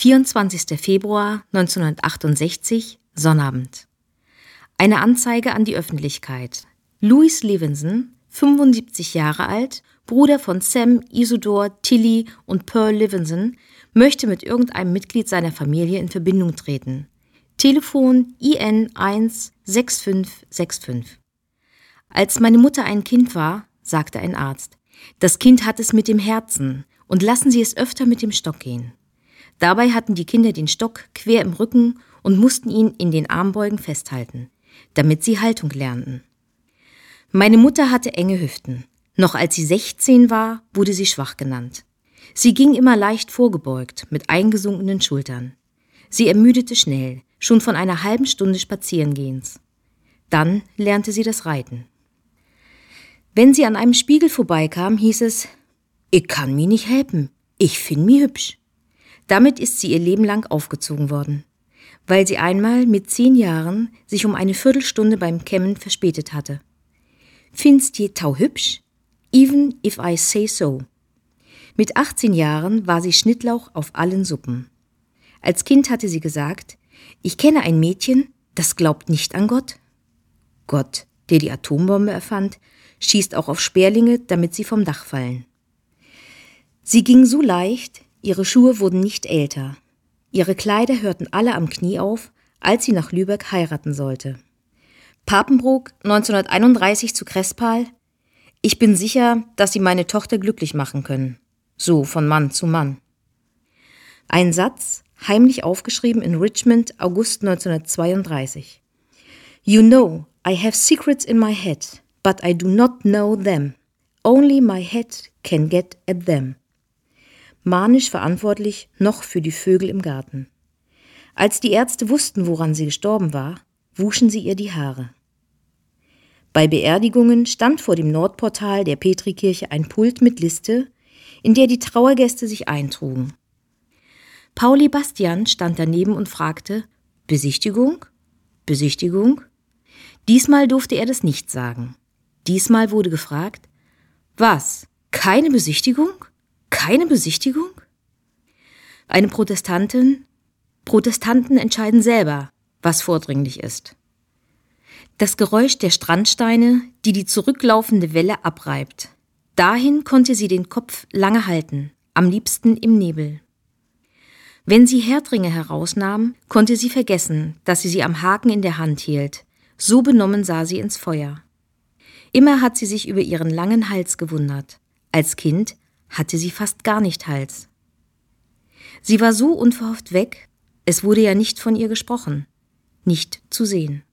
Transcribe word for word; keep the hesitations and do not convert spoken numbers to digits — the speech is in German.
vierundzwanzigster Februar neunzehnhundertachtundsechzig, Sonnabend. Eine Anzeige an die Öffentlichkeit. Louis Levinson, fünfundsiebzig Jahre alt, Bruder von Sam, Isidore, Tilly und Pearl Levinson, möchte mit irgendeinem Mitglied seiner Familie in Verbindung treten. Telefon I N eins sechs fünf sechs fünf. Als meine Mutter ein Kind war, sagte ein Arzt, das Kind hat es mit dem Herzen und lassen Sie es öfter mit dem Stock gehen. Dabei hatten die Kinder den Stock quer im Rücken und mussten ihn in den Armbeugen festhalten, damit sie Haltung lernten. Meine Mutter hatte enge Hüften. Noch als sie sechzehn war, wurde sie schwach genannt. Sie ging immer leicht vorgebeugt, mit eingesunkenen Schultern. Sie ermüdete schnell, schon von einer halben Stunde Spazierengehens. Dann lernte sie das Reiten. Wenn sie an einem Spiegel vorbeikam, hieß es, »Ich kann mi nicht helfen, ich find mi hübsch.« Damit ist sie ihr Leben lang aufgezogen worden, weil sie einmal mit zehn Jahren sich um eine Viertelstunde beim Kämmen verspätet hatte. »Findst je tau hübsch? Even if I say so.« Mit achtzehn Jahren war sie Schnittlauch auf allen Suppen. Als Kind hatte sie gesagt, ich kenne ein Mädchen, das glaubt nicht an Gott. Gott, der die Atombombe erfand, schießt auch auf Sperlinge, damit sie vom Dach fallen. Sie ging so leicht, ihre Schuhe wurden nicht älter. Ihre Kleider hörten alle am Knie auf, als sie nach Lübeck heiraten sollte. Papenbroek, neunzehnhunderteinunddreißig zu Crespal. Ich bin sicher, dass Sie meine Tochter glücklich machen können. So von Mann zu Mann. Ein Satz, heimlich aufgeschrieben in Richmond, August neunzehnhundertzweiunddreißig. You know, I have secrets in my head, but I do not know them. Only my head can get at them. Manisch verantwortlich noch für die Vögel im Garten. Als die Ärzte wussten, woran sie gestorben war, wuschen sie ihr die Haare. Bei Beerdigungen stand vor dem Nordportal der Petrikirche ein Pult mit Liste, in der die Trauergäste sich eintrugen. Pauli Bastian stand daneben und fragte, Besichtigung? Besichtigung? Diesmal durfte er das nicht sagen. Diesmal wurde gefragt, was? Keine Besichtigung? Keine Besichtigung? Eine Protestantin? Protestanten entscheiden selber, was vordringlich ist. Das Geräusch der Strandsteine, die die zurücklaufende Welle abreibt. Dahin konnte sie den Kopf lange halten, am liebsten im Nebel. Wenn sie Herdringe herausnahm, konnte sie vergessen, dass sie sie am Haken in der Hand hielt. So benommen sah sie ins Feuer. Immer hat sie sich über ihren langen Hals gewundert. Als Kind hatte sie fast gar nicht Hals. Sie war so unverhofft weg, es wurde ja nicht von ihr gesprochen, nicht zu sehen.